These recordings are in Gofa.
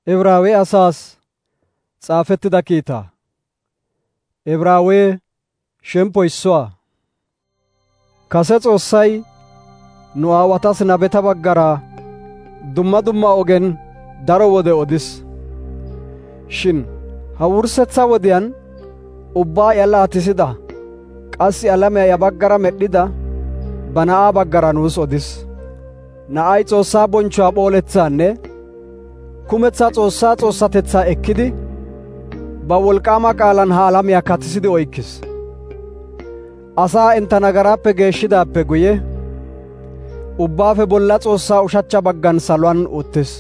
Ibraawe asaas xaafettida kiita. Ibraawe shemppo issuwa. Kase Xoossay nu aawatas nabeta baggara dumma dumma ogen daro wode odis. Shin ha wursetha wodiyan ubbaa iya laatisida qassi alamiya ya baggara medhdhida ba Na'aa baggara nuus odis. Na'ay Xoossaa bonchchuwaa phoolethaanne kumeththa Xoossaa Xoossatethaa ekkidi ba wolqaama qaalan ha alamiyaa katisidi oykkis. Asaa entta nagaraappe geeshshidaappe guye ubbaafe bolla Xoossaa ushachcha baggan saluwan uttis.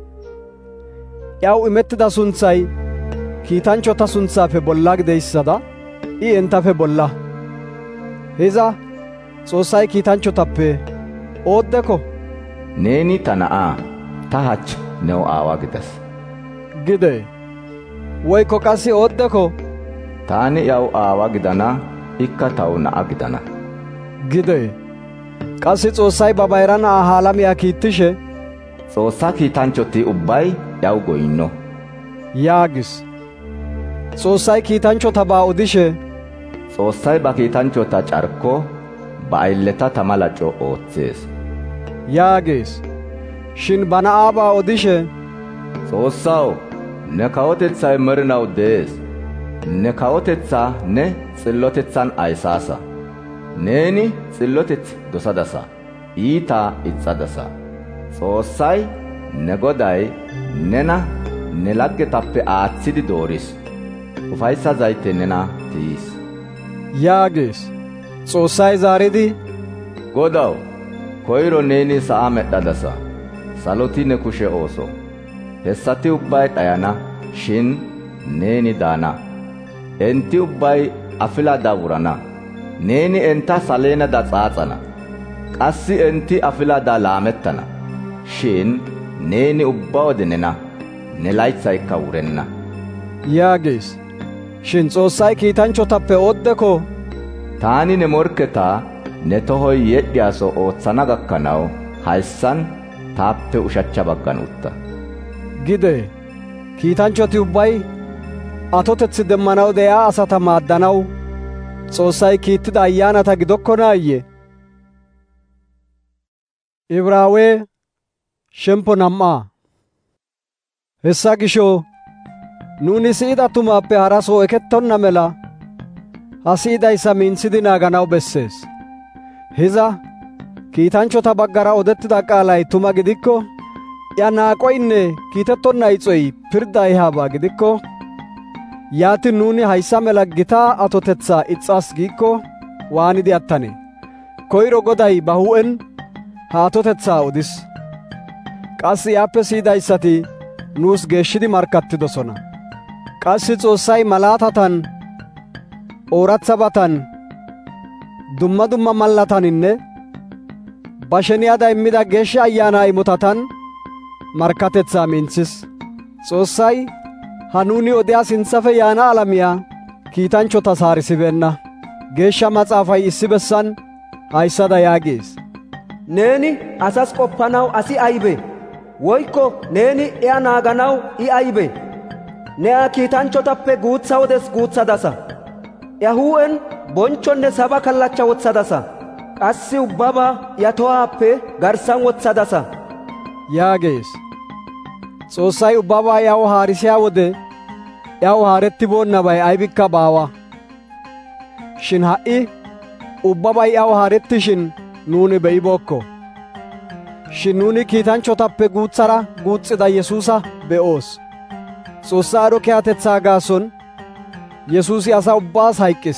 Iyaw imettida sunthay kiitanchchota suntsaafe bolla gideyssada I entafe bolla. Hiza Xoossay kiitanchchotappe ooddeko, «Neeni ta na'aa, ta hach new aawa gidas» gidee? Woykko qassi ooddeko, «Taani iyaw aawa gidana, ikka taw na'a gidana» gidee? Qassi Xoossay ba bayra Na'aa ha alamiyaa kiittishe, «Xoossaa kiitanchchoti ubbay iyaw goyinno» yaagis. Xoossay kiitanchchotabaa odishe, «Xoossay ba kiitanchchota carkko, ba aylleta tama laco ooththees» yaagees. Shin ba Na'aabaa odishe, «Xoossaw, ne kawotetsay merinaw de'ees. Ne kawotetsaa ne s'illotetsan ayssaasa. Neeni xilloteth dosadasa, iitaa ixxadasa. Xoossay ne Goday nena ne laggetappe aatsidi dooris. Ufayssa zayte nena tiyis» yaagees. Xoossay zaaridi, «Godaw, koyro neeni sa'aa med'adasa. Saloti ne kushe ooso. Hessati ubbay dhayana, shin neeni daana. Enti ubbay afilada wurana. Neeni enta saleenada xaaxana. Qassi enti afilada laamettana. Shin neeni ubba wode nena, ne laytsaykka wurenna» yaagees. Shin Xoossay kiitanchchotappe ooddeko, «Taani ne morkketaa ne tohoy yedhdhiyaaso ootsana gakkanaw hayssan taappe ushachcha baggan utta» gidee? Kiitanchchoti ubbay atoteththi demmanaw de'iyaa asata maaddanaw Xoossay kiittida ayyaanata gidokkonaayye? Ibraawe shemppo 2. Hessa gisho nuuni siyida tumaappe harasoo ekettonna mela ha siyidayssa mintsidi naaganaw bessees. Hiza kiitanchchota baggara odettida qaalay tuma gidikko, iya naaqoynne kiitettonna ixoy pirddaa ehaabaa gidikko, yaatin nuuni hayssa mela gitaa atotetsaa ixxas giikko waanidi attanee? Koyro Goday ba hu'en ha atotetsaa odis. Qassi yaappe siyidayssati nuus geeshshidi markkattidosona. Qassi Xoossay malaatatan, ooratsabatan, dumma dumma mallataninne ba sheniyaada immida Geeshsha Ayyaanaa imotatan markkatetsaa mintsis. Xoossay ha nuuni odiyaa sintsafe yaana alamiyaa kiitanchchotas haarisibeenna. Geeshsha Matsaafay issi bessan hayssada yaagees: «Neeni asas qoppanaw asi aybee? Woykko neeni iya naaganaw I aybee? Ne a kiitanchchotappe guutsa wodes guutsadasa. Iya hu'en bonchchonne saba kallachcha wotsadasa. Qassi ubbabaa iya tohaappe garssan wotsadasa» yaagees. Xoossay ubbabaa iyaw haarisiyaa wode iyaw haarettiboonnabay aybikka baawa. Shin ha'i ubbabay iyaw haarettishin nuuni be'ibookko. Shin nuuni kiitanchchotappe guutsara guutsida Yesuusa be'oos. S'oossaa aadho kiyatetsaa gaason Yesuusi asaa ubbaas hayqqis.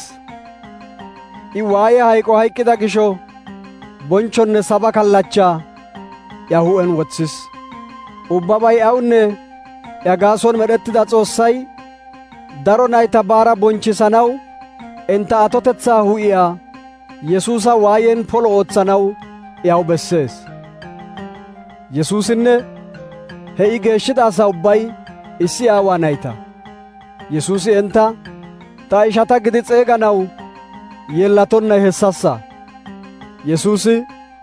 I waaye hayqo hayqqida gisho bonchchonne saba kallachchaa iya hu'en wotsis. Ubbabay iyawunne iya gaason medhettida Xoossay daro nayta baara bonchchisanaw entta atotetsaa hu'iyaa Yesuusa waayen polo ootsanaw iyaw bessees. Yesuusinne he I geeshshida asaa ubbay issi aawaa nayta. Yesuusi entta ta ishata gidi xeeganaw yeellatonnay hessassa. Yesuusi,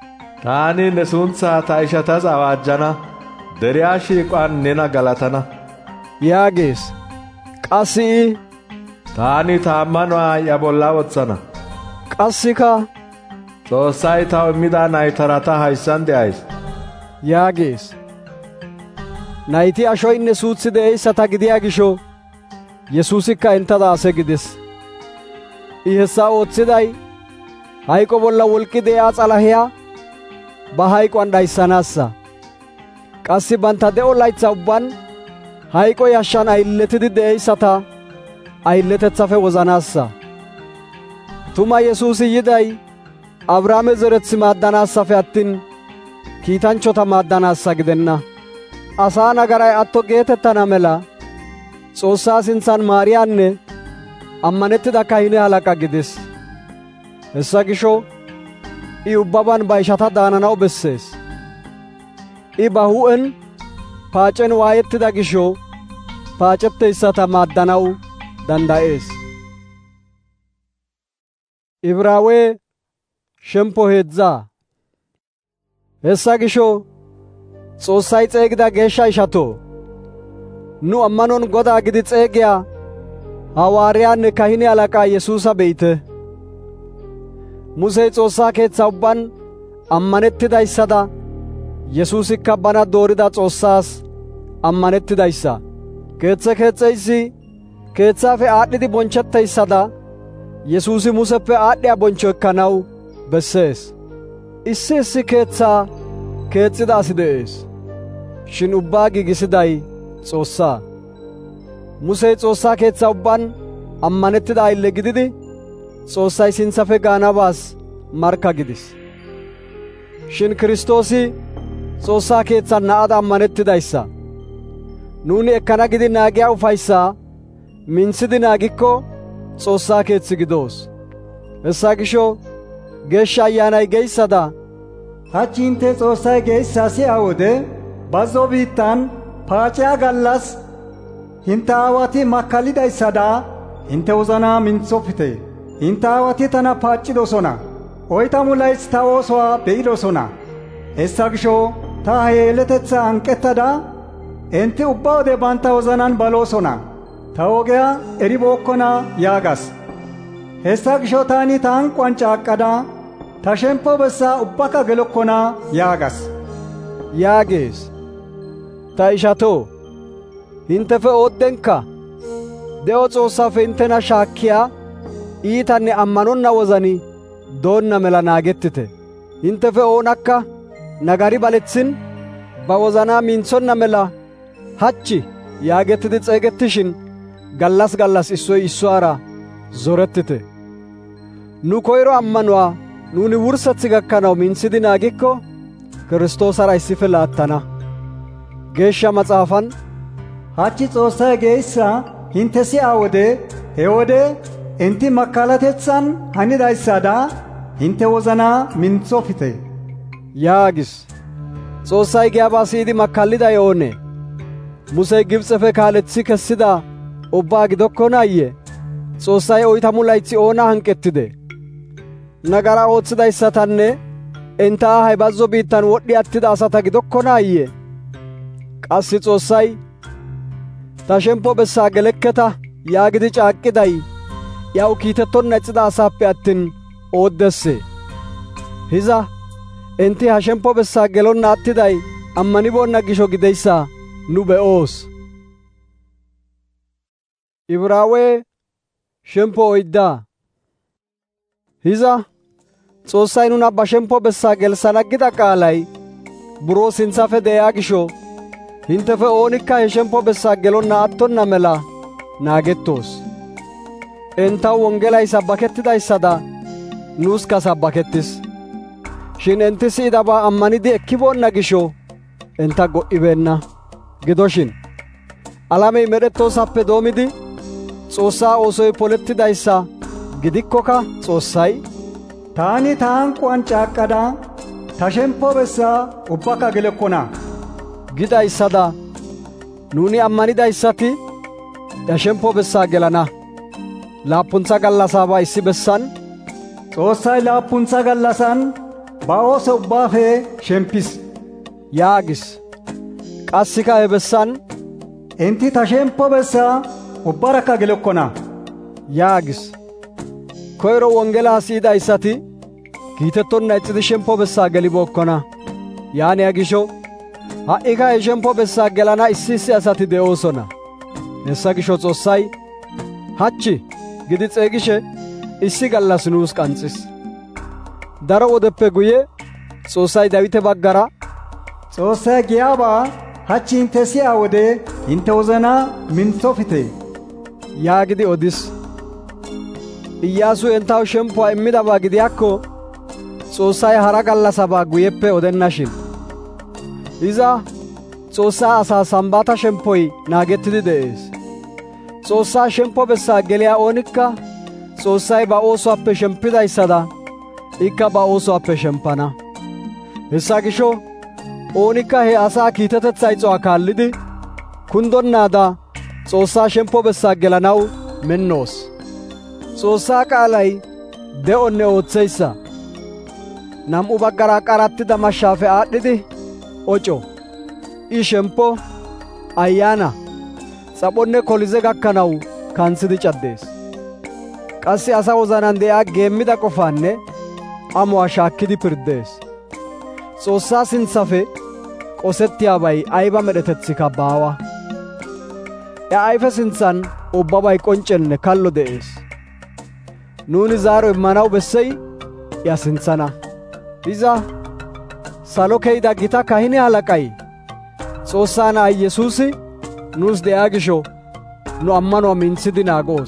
«Taani ne suntsaa ta ishatas awaajjana, deriyaa shiiquwaan nena galatana» yaagees. Qassi taani ta ammanuwaa ya bolla wotsana. Qassika Xoossay taw immida naytara ta hayssan de'ays yaagees. Nayti ashoynne suuththi de'eyssata gidiyaa gisho Yesuusikka entada ase gides. I hessa oothiday hayqo bolla wolqqi de'iyaa s'alahiyaa ba hayquwan dhayssanaassa. Qassi bantta de'o laytha ubban hayqo yashshan aylletidi de'eyssata aylletethafe wozanaassa. Tuma Yesuusi yiday Abrahaame zerethi maaddanaassafe attin kiitanchchota maaddanaassa gidenna. Asaa nagaray atto geetettana mela Xoossaa sintsan maariyaanne ammanettida kahine halaqa gides. Hessa gisho I ubbaban ba ishata daananaw bessees. I ba hu'en paacen waayettida gisho paacetteyssata maaddanaw danda'ees. Ibraawe shemppo 3. Hessa gisho Xoossay xeegida geeshsha ishatoo, nu ammanon Godaa gidi xeegiyaa hawaariyaanne kahine halaqaa Yesuusa be'ite. Musey Xoossaa keetsaa ubban ammanettidayssada Yesuusikka bana doorida Xoossaas ammanettidayssa. Keeththe keexxeyssi keeththaafe aadhdhidi bonchchetteyssada Yesuusi Museppe aadhdhiyaa bonchcho ekkanaw bessees. Issi keetsaa keexxida asi de'ees, shin ubbaa giigisiday Xoossaa. Musey Xoossaa keetsaa ubban ammanettida aylle gididi Xoossay sinthafe gaanabaas markka gidis. Shin Kiristoosi Xoossaa keetsan na'ada ammanettidayssa. Nuuni ekkana gidi naagiyaa ufayssaa mintsidi naagikko Xoossaa keetsi gidoos. Hessa gisho Geeshsha Ayyaanay geyssada, hachchi intte Xoossay geessaa si'a wode bazzo biittan paaciyaa gallas hintte aawati makkallidayssada hintte wozanaa mintsofite. Hintte aawati tana paaccidosona. 40 laytsi ta oosuwaa be'idosona. Hessa gisho ta he yeletetsaa hanqettada intte ubba wode bantta wozanan baloosona. Ta ogiyaa eribookkona yaagas. Hessa gisho taani ta hanqquwan caaqqada ta shemppo bessaa ubbakka gelokkona yaagas yaagees. Ta ishatoo, hinttefe ooddenkka de'o Xoossaafe inttena shaakkiyaa iitanne ammanonna wozani doonna mela naagettite. Hinttefe oonakka nagari baletsin ba wozanaa mintsonna mela hachchi yaagettidi xeegettishin gallas gallas issoy issuwaara zorettite. Nu koyro ammanuwaa nuuni wurssetsi gakkanaw mintsidi naagikko Kiristoosara issife laattana. Geeshsha Matsaafan, hachchi Xoossay geessaa hintte si'a wode he wode intti makkalatetsan hanidayssada hintte wozanaa mintsofite yaagis. Xoossay giyaabaa siyidi makkalliday oonee? Musey Gibxefe kaaletsi kessida ubbaa gidokkonaayye? Xoossay 40 laytsi oona hanqettide? Nagara oothidayssatanne entta ahay bazzo biittan wodhdhi attida asata gidokkonaayye? Qassi Xoossay, ta shemppo bessaa gelekketa yaagidi caaqqiday yaw kiitettonna ixxida asaappe attin ooddessee? Hiza enti ha shemppo bessaa gelonna attiday ammaniboonna gisho gideyssa nu be'oos. Ibraawe shemppo 4. Hiza Xoossay nuna ba shemppo bessaa gelssana gida qaalay buroo sinthafe de'iyaa gisho hinttefe oonikka he shemppo bessaa gelonna attonna mela naagettoos. Entaw wongelay sabbakettidaysada nuuska sabbakettis. Shin enti siyidabaa ammanidi ekkiboonna gisho enta go'ibeenna. Gidoshin alamey medhettoosappe doomidi Xoossaa oosoy polettidayssa gidikkoka Xoossay, taani ta hanqquwan caaqqada ta shemppo bessaa ubbakka gelekkona gidayssada nuuni ammanidayssati ya shemppo bessaa gelana. Laappuntsa gallasaabaa issi bessan Xoossay laappuntsa gallasan ba ooso ubbaafe shempis yaagis. Qassika he bessan inti ta shemppo bessaa ubbarakka gelokkona» yaagis. Koyro wongelaa siyidayssati kiitettonna ixxidi shemppo bessaa gelibookkona. Yaaniyaa gisho ha"ika he shemppo bessaa gelana issi asati de'oosona. Hessa gisho Xoossay hachchi gidi xeegishe issi gallas nuus qanxxis. Daro wodeppe guye Xoossay Dawite baggara, «Xoossay giyaabaa hachchi intte siyaa wode intte wozanaa mintsofite» yaagidi odis. Iyyaasu entaw shemppuwaa immidabaa gidiyaakko Xoossay hara gallasabaa guyeppe odennashin. Iza Xoossaa asaa Sambbata shemppoy naagettidi de'ees. Xoossaa shemppo bessaa geliyaa oonikka Xoossay ba oosuwaappe shemppidayssada ikka ba oosuwaappe shemppana. Hessa gisho oonikka he asaa kiitetetsaa ixuwaa kaallidi kundonnaada Xoossaa shemppo bessaa gelanaw minnoos. Xoossaa qaalay de'onne ootseyssa. Nam''u baggara qarattida mashshaafe aad'd'idi oco. I shemppo, ayyaana, s'aphonne kolize gakkanaw kantsidi caddees. Qassi asa wozanan de'iyaa geemmida qofaanne amuwaa shaakkidi pirddees. Xoossaa sintsafe qosettiyaabay ayba med'etethika baawa. Ayfe sintsan ubbabay qonccenne kallo de'ees. Nuuni zaaro immanaw bessey iya sintsana. Iza salo keyida gita kahine halaqay Xoossaa Na'ay Yesuusi nuus de'iyaa gisho nu ammanuwaa mintsidi naagoos.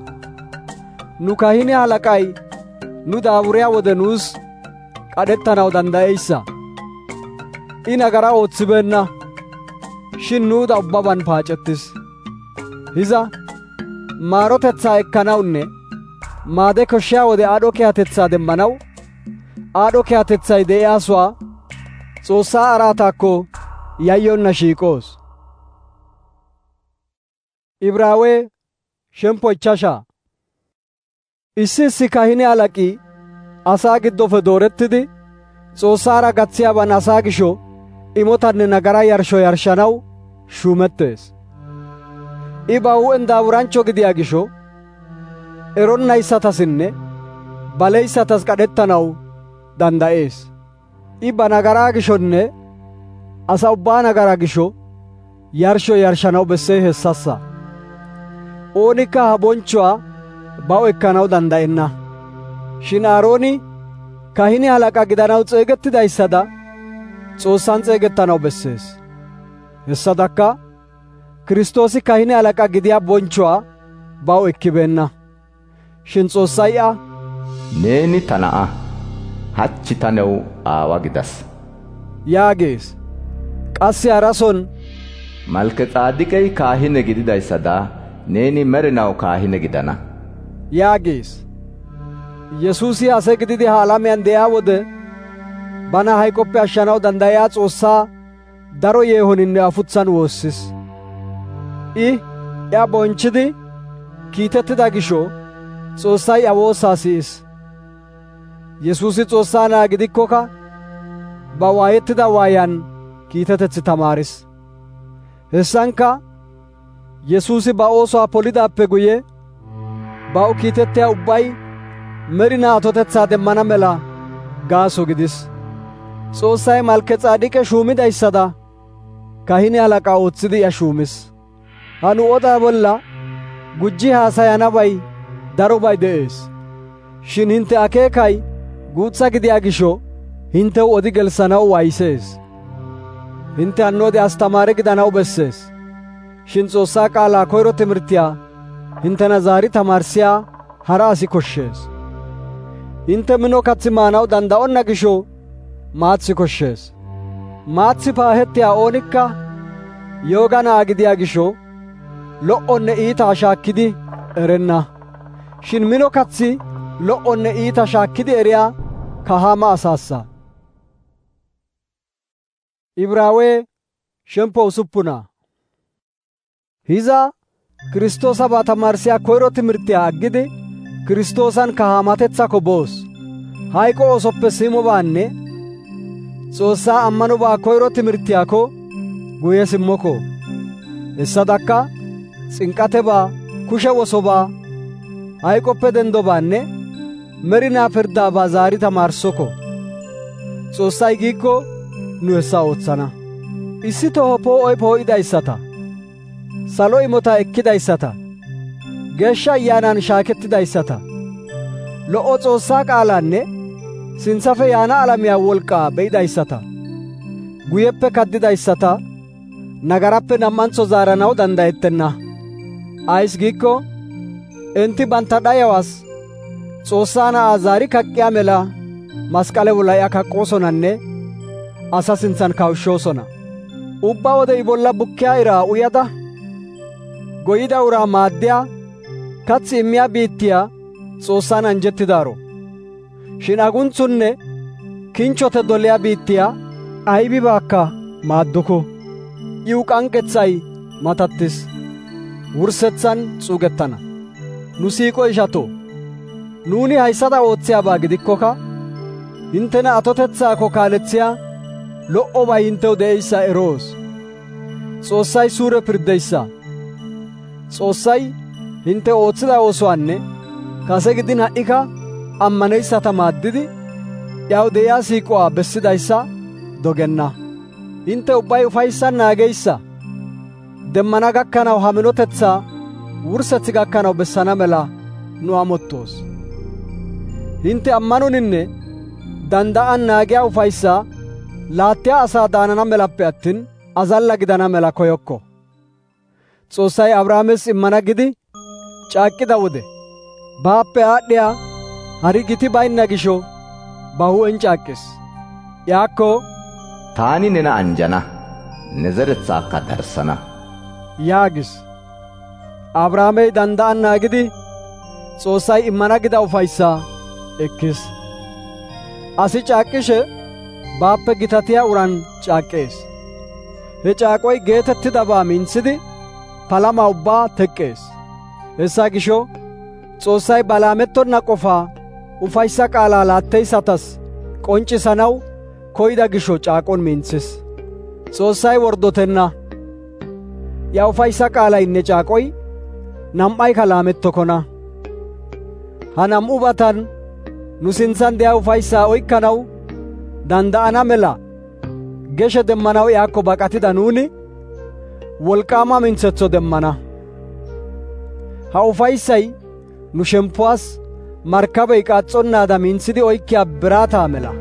Nu kahine halaqay nu daaburiyaa wode nuus qadhettanaw danddayeyssa. I nagaraa ootsibeenna, shin nuuda ubbaban paacettis. Hiza maarotetsaa ekkanawunne maade koshshiyaa wode aadho kiyatetsaa demmanaw aadho kiyatetsay de'iyaasuwaa Xoossaa araataakko yayyonna shiiqoos. Ibraawee shemppo 5. Issi kahine halaqii asaa giddofe doorettidi Xoossaara gatsiyaaban asaa gisho imotanne nagaraa yarshsho yarshshanaw shuumettees. I ba hu'en daaburanchcho gidiyaa gisho eronnayssatasinne baleyssatas qadhettanaw dandda'ees. I ba nagaraa gishonne asa ubbaa nagaraa gisho yarshsho yarshshanaw bessey hessassa. Oonikka ha bonchchuwaa baw ekkanaw dandda'enna. Shin Aarooni kahine halaqa gidanaw xeegettidayssada Xoossan xeegettanaw bessees. Hessadakka Kiristoosi kahine halaqa gidiyaa bonchchuwaa baw ekkibeenna. Shin Xoossay «Neeni ta na'a, hachchi ta new aawa gidas» yaagees. Qassi harason, «Malkexaadiqey kaahine gididayssada neeni merinaw kaahine gidana» yaagees. Yesuusi ase gididi ha alamiyaan de'iyaa wode bana hayqoppe ashshanaw danddayiyaa Xoossaa daro yeehoninne afutsan woossis. Iya bonchchidi kiitettida gisho Xoossay iya woossaa si'is. Yesuusi Xoossaa Na'aa gidikkokka ba waayettida waayaan kiitetetsi tamaaris. Hessankka Yesuusi ba oosuwaa polidaappe guye baw kiitettiyaa ubbay merinaa atotetsaa demmana mela gaaso gidis. Xoossay Malkexaadiqe shuumidayssada kahine halaqaa ootsidi iya shuumis. Ha nu odaa bolla gujji haasayanabay darobay de'ees. Shin hintte akeekay guutsa gidiyaa gisho hintew odi gelssanaw waaysees. Hintte hannoode astamaare gidanaw bessees. Shin Xoossaa qaalaa koyro timirtiyaa hinttena zaari tamaarsiyaa hara asi koshshees. Hintte mino katsi maanaw danda'onna gisho maatsi koshshees. Maatsi paahettiyaa oonikka yooga na'aa gidiyaa gisho lo'onne iitaa shaakkidi erenna. Shin mino katsi lo'onne iita shaakkidi eriyaa kahaama asaassa. Ibraawee shemppo 6. Hiza Kiristoosabaa tamaarsiyaa koyro timirtiyaa aggidi Kiristoosan kahaamatetsaakko boos. Hayqo oosoppe simobaanne Xoossaa ammanobaa koyro timirtiyaakko guye simmoko. hessadakka xinqatebaa, kushe wosobaa, hayqoppe dendobaanne merinaa pirdaabaa zaari tamaarsoko. Xoossay giikko nu hessa oothana. Issi toho poo'oy poo'idayssata, salo imota ekkidayssata, geeshsha ayyaanan shaakettidayssata, lo'o Xoossaa qaalaanne sinthafe yaana alamiyaa wolqaa be'idayssata, guyeppe kaddidayssata, nagarappe nam''antso zaaranaw danddayettenna. Ays giikko enti bantta dhayawas Xoossaa Na'aa zaari kaqqiyaa mela masqale bolla iya kaqqoosonanne asa sintsan kawushshoosona. Ubba wode I bolla bukkiyaa iraa uyada, goyida uraa maaddiyaa, katsi immiyaa biittiyaa Xoossan anjjettidaaro. Shin agunththunne kinchchote doliyaa biittiyaa aybibaakka maadduku. Iw k'ank'k'etsay matattis, wurssetsan xuugettana. Nu siiqo ishatoo, nuuni hayssada ootsiyaabaa gidikkoka, hinttena atotetsaakko kaaletsiyaa lo"obay hinttew de'eyssa eroos. Xoossay suure pirddeyssa. Xoossay hintte ootsida oosuwaanne kase gidin ha'ika ammaneyssata maaddidi, yaw de'iyaa siiquwaa bessidayssa dogenna. Hintte ubbay ufayssan naageyssa demmana gakkanaw ha minotetsaa wurssetsi gakkanaw bessana mela nu amottoos. Hintte ammanoninne danda'an naagiyaa ufayssaa laattiyaa asaa daanana melappe attin azalla gidana mela koyokko. Xoossay Abrahaames immana gidi caaqqida wode baappe aadhdhiyaa hari giti baynna gisho ba hu'en caaqqis. Yaakko, taani nena anjana, ne zeretsaakka darssana yaagis. Abrahaamey danda'an naagidi Xoossay immana gida ufayssaa ekkis. Asi caaqqishe baappe gitatiyaa uran caaqqees. He caaqoy geetettidabaa mintsidi palama ubbaa teqqees. Hessa gisho Xoossay ba laamettonna qofaa ufayssa qaalaa laatteyssatas qonccisanaw koyida gisho caaqon mintsis. Xoossay worddotenna. Ya ufayssa qaalaynne caaqoy nam''aykka laamettokona. Ha nam''ubatan nu sintsan de'iyaa ufayssaa oykkanaw danda'ana mela geshe demmanaw yaakko baqatida nuuni wolqaama mintsetso demmana. Ha ufayssay nu shemppuwaas markkabey qaaxxonnaada mintsidi oykkiyaa biraataa mela.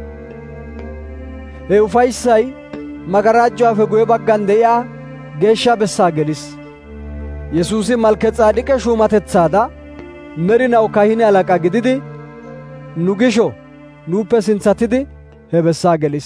He ufayssay magarajjuwaafe guye baggan de'iyaa geeshsha bessaa gelis. Yesuusi Malkes'aadiqe shuumatetsaada merinaw kahine halaqa gididi nu gisho nuuppe sinthatidi he bessaa gelis.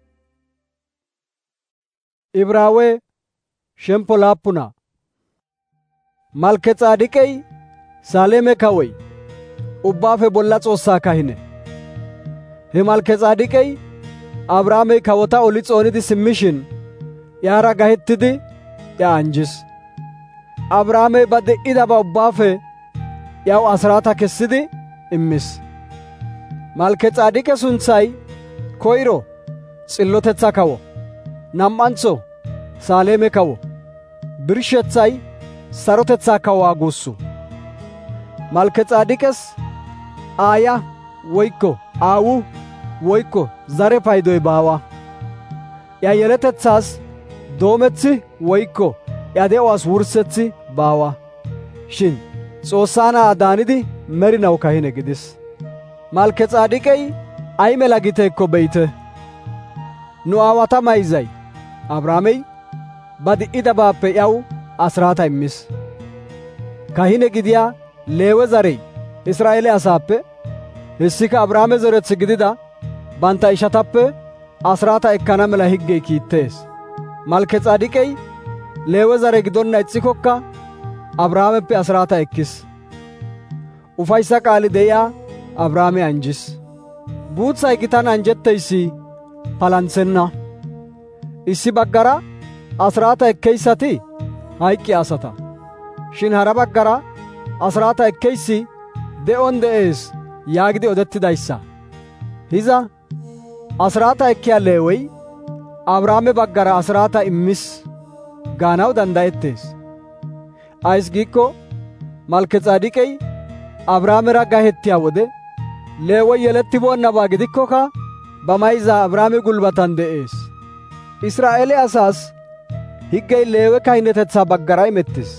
Ibraawe shemppo 7. Malkes'aadiqey Saaleme kawoy, ubbaafe bolla Xoossaa kahine. He Malkes'aadiqey Abrahaamey kawota oli xoonidi simmishin yaara gahettidi ya anjis. Abrahaamey ba de'idaba ubbaafe yaw asraata kessidi immis. Malkes'aadiqe sunthay koyro xillotetsa kawo, nam''antso Saaleme kawo, birshethay sarotetsa kawuwaa guussu. Malkes'aadiqes aaya woykko aawu woykko zare paydoy baawa. Ya yeletetsaas doomethi woykko ya de'uwaas wurssetsi baawa. Shin Xoossaa Na'aa daanidi merinaw kahine gidis. Malkes'aadiqey ay mela giteekko be'ite. Nu aawata mayzay Abrahaamey ba di'idabaappe yaw asraata immis. Kahine gidiyaa Leewe zarey Israa'eele asaappe, hessika Abrahaame zeretsi gidida bantta ishatappe asraata ekkana mela higgey kiittees. Malkes'aadiqey Leewe zare gidonna ixxikokka Abrahaameppe asraata ekkis. Ufayssa qaali de'iyaa Abrahaame anjis. Guuthay gitan anjetteyssi palantsenna. Issi baggara asraata ekkeyssati hayqqi asata. Shin hara baggara asraata ekkeyssi de'on de'ees yaagidi odettidayssa. Hiza asraata ekkiyaa Leewey Abrahaame baggara asraata immis gaanaw danda'ettees. Ays giikko Malkexaadiqey Abrahaamera gahettiyaa wode Leewoy yelettiboonnabaa gidikkokka ba mayza Abrahaame gulbatan de'ees. Israa'eele asaas higgey Leewe kahinetetsaa baggara imettis.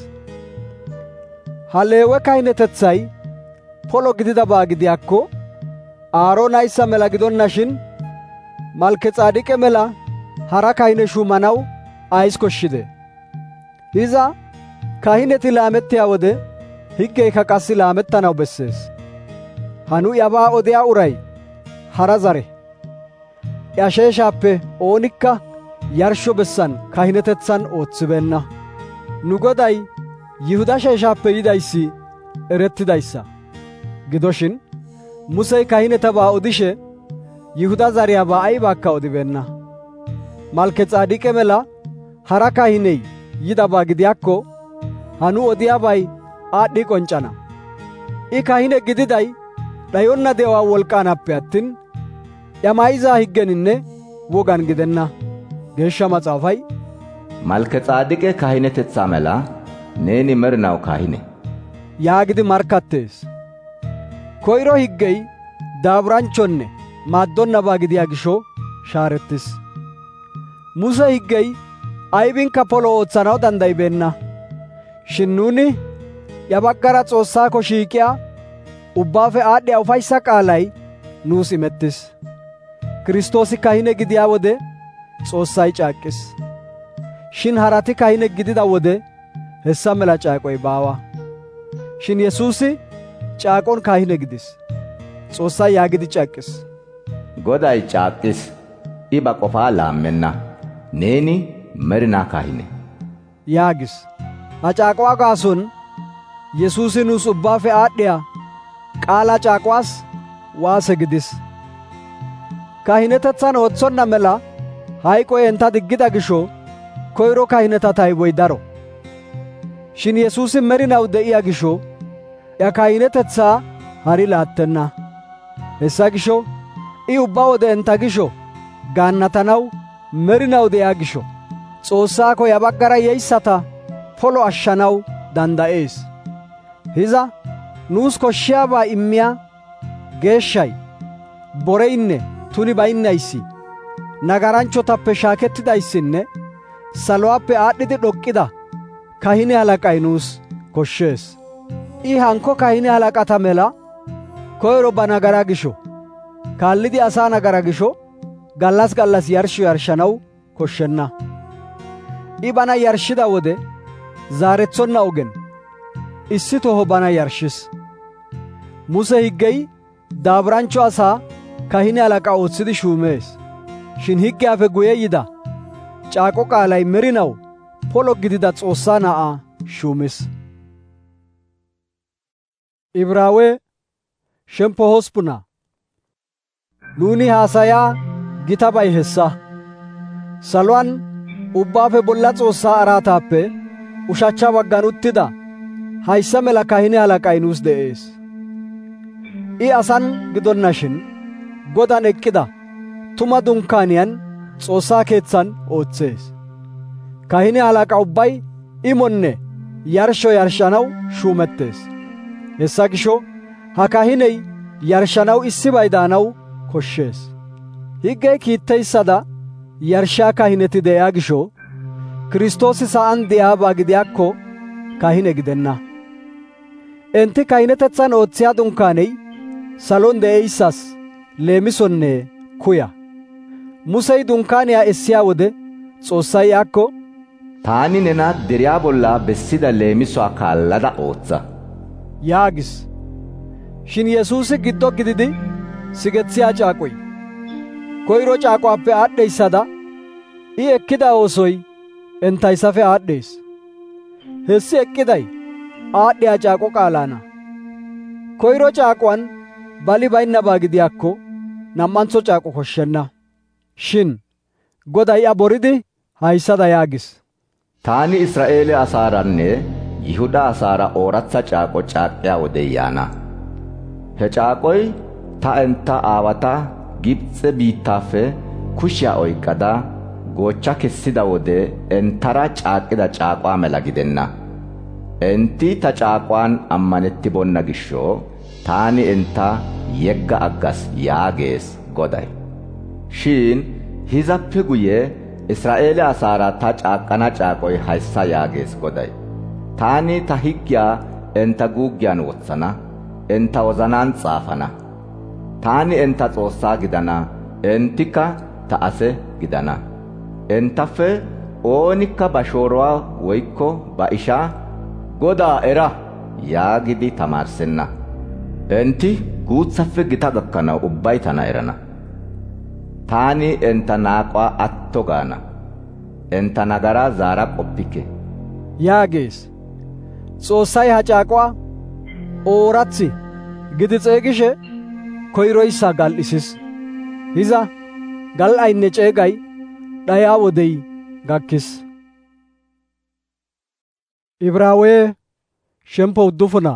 Ha Leewe kahinetetsay polo gididabaa gidiyaakko Aaroonayssa mela gidonnashin Malkexaadiqe mela hara kahine shuumanaw ays koshshide? Hiza kahineti laamettiyaa wode higgeykka qassi laamettanaw bessees. Hanu yabaa odiyaa uray hara zare. Ya sheeshaappe oonikka yarshsho bessan kahinetetsan ooththibeenna. Nu Goday Yihuda sheeshaappe yidayssi erettidayssa. Gidoshin Musey kahinetabaa odishe Yihuda zariyaabaa aybaakka odibeenna. Malkexaadiqe mela hara kahiney yidabaa gidiyaakko hanu odiyaabay aadhdhi qonccana. I kahine gididay dhayonna de'uwaa wolqaanappe attin ya mayzaa higgeninne wogan gidenna. Geeshsha Matsaafay Malkexaadiqe kahinetetsaa mela neeni merinaw kahine yaagidi markkattees. Koyro higgey daaburanchchonne maaddonnabaa gidiyaa gisho shaarettis. Muse higgey aybinkka polo ootsanaw danddayibeenna. Shin nuuni ya baggara S'oossaakko shiiqiyaa ubbaafe aadhdhiyaa ufayssa qaalay nuus imettis. Kiristoosi kahine gidiyaa wode Xoossay caaqqis. Shin harati kahine gidida wode hessa mela caaqoy baawa. Shin Yesuusi caaqon kahine gidis. Xoossay yaagidi caaqqis. Goday caaqqis, I ba qofaa laammenna. Neeni merinaa kahine yaagis. Ha caaquwaa gaason Yesuusi nuus ubbaafe aadhdhiyaa qaalaa caaquwaas waase gidis. Kahinetetsan ooththonna mela hayqoy entta diggida gisho koyro kahineta tayboy daro. Shin Yesuusi merinaw de'iyaa gisho ya kahinetetsaa hari laattenna. Hessa gisho I ubba wode entta gisho gaannatanaw merinaw de'iyaa gisho Xoossaakko ya baggara yeyssata polo ashshanaw dandda'ees. Hiza nuus koshshiyaabaa immiyaa geeshshay, boreynne tuni baynnayssi, nagaranchchotappe shaakettidayssinne saluwaappe aadhdhidi dhoqqida kahine halaqay nuus koshshees. I hankko kahine halaqata mela koyro ba nagaraa gisho, kaallidi asaa nagaraa gisho gallas gallas yarshsho yarshanaw koshshenna. I bana yarshida wode zaaretsonna ogen issi toho bana yarshis. Muse higgey daaburanchcho asaa kahine halaqa ootsidi shuumees. Shin higgiyaafe guye yida caaqo qaalay merinaw polo gidida Xoossaa Na'aa shuumis. Ibraawe shemppo 8 nuuni haasayaa gitabay hessa. Saluwaan ubbaafe bolla Xoossaa araataappe ushachcha baggan uttida hayssa mela kahine halaqay nuus de'ees. I asan gidonnashin Godan eqqida tuma dunkkaaniyan Xoossaa keetsan ootsees. Kahine halaqa ubbay imonne yarshsho yarshanaw shuumettees. Hessa gisho ha kahiney yarshanaw issibay daanaw koshshees. Higgey kiitteyssada yarshshaa kahineti de'iyaa gisho Kiristoosi sa'aan de'iyaabaa gidiyaakko kahine gidenna. Enti kahinetetsan oothiyaa dunkkaaney salon de'eyssas leemisonne kuya. Musey dunkkaaniyaa essiyaa wode Xoossay yaakko, taani nena deriyaa bolla bessida leemisuwaa kaallada ootha yaagis. Shin Yesuusi giddo gididi sigetsiyaa caaqoy koyro caaquwaappe aadhdheyssada I ekkida oosoy entayssafe aadhdhees. Hessi eqqiday aadhdhiyaa caaqo qaalaana. Koyro caaquwan bali baynnabaa gidiyaakko nam''antho caaqo koshshenna. Shin Goday a boridi hayssada yaagis. Taani Israa'eele asaaranne Yihuda asaara ooratha caaqo caaqqiyaa wodey yaana. He caaqoy ta entta aawata Gibxe biittaafe kushiyaa oyqqada goocha kessida wode entara caaqida caaqaa mela gidenna. Enti ta caaqaan ammanettibonna gishshoo taani enta yegga aggas yaagees Goday. Shin hizappe guye Israa'eele asaara ta caaqana caaqoy hayssa yaagees Goday. Taani ta higgiyaa enta guuggiyaan wotsana, enta wozanaan xaafana. Taani enta Xoossaa gidana, entikka ta ase gidana. Entappe oonikka ba shooruwaa woykko ba ishaa Godaa era yaagidi tamaarsenna. Enti guutsappe gita gakkanaw ubbay tana erana. Taani enta naaqaa atto gaana, enta nagaraa zaara qoppike yaagees. Xoossay ha caaqaa oorathi gidi xeegishe koyroysaa gal"isis. Hiza gal"aynne ceegay dhayaa wodey gakkis. Ibraawee shemppo 9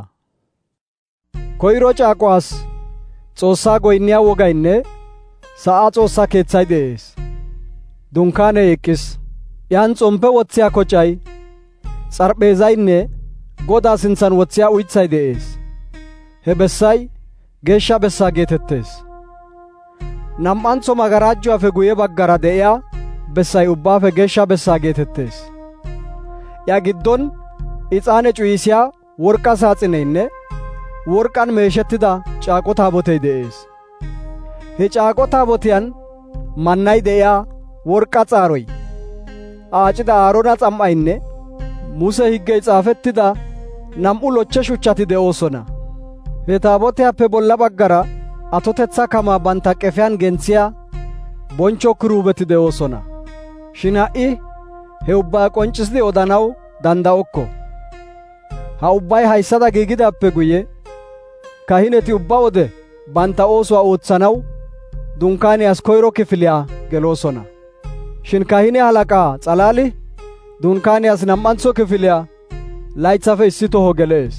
koyro caaquwaas Xoossaa goynniyaa wogaynne sa'aa Xoossaa keeththay de'ees. Dunkaanee eqqis. Yan xomppe woththiyaa kocay, s'arpheezaynne Godaa sintsan woththiyaa uythay de'ees. He bessay geeshsha bessaa geetettees. Nam"antso magarajjuwaafe guye baggara de'iyaa bessay ubbaafe geeshsha bessaa geetettees. Ya giddon ixaane cuyisiyaa worqqa saaxineynne worqqan meeshettida caaqo taabotey de'ees. He caaqo taabotiyan mannay de'iyaa worqqa xaaroy, aacida Aaroona s'am"aynne Muse higgey xaafettida 2 lochche shuchchati de'oosona. He taabotiyaappe bolla baggara atotetsaa kamaa bantta qefiyaan genththiyaa bonchcho kiruubeti de'oosona. Shin ha"i he ubbaa qonccisidi odanaw danda'okko. Ha ubbay hayssada giigidaappe guye kahineti ubba wode bantta oosuwaa ootsanaw dunkaaniyaas koyro kifiliyaa geloosona. Shin kahine halaqaa S'alaali dunkaaniyaas 2ntso kifiliyaa laytsafe 1 toho gelees.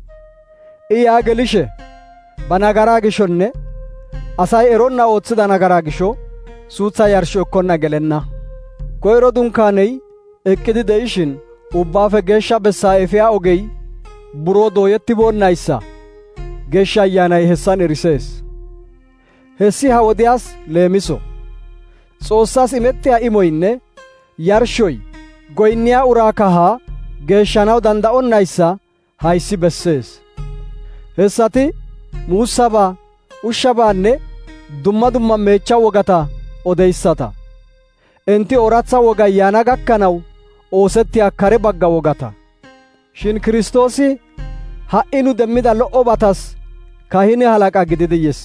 I yaa gelishe ba nagaraa gishonne asay eronna ooththida nagaraa gisho suutsaa yarshsho ekkonna gelenna. Koyro dunkaaney eqqidi de'ishin ubbaafe geeshsha bessaa efiyaa ogey buroo dooyettiboonnayssa Geeshsha Ayyaanay hessan erisees. Hessi ha wodiyaas leemiso. Xoossaas imettiyaa imoynne yarshshoy goynniyaa uraa kahaa geeshshanaw danda'onnayssa hayssi bessees. Hessati muussabaa, ushshabaanne dumma dumma meechcha wogata odeyssata. Enti ooratsa wogay yaana gakkanaw oosettiyaa kare bagga wogata. Shin Kiristoosi ha"i nu demmida lo"obatas kahine halaqa gididi yes.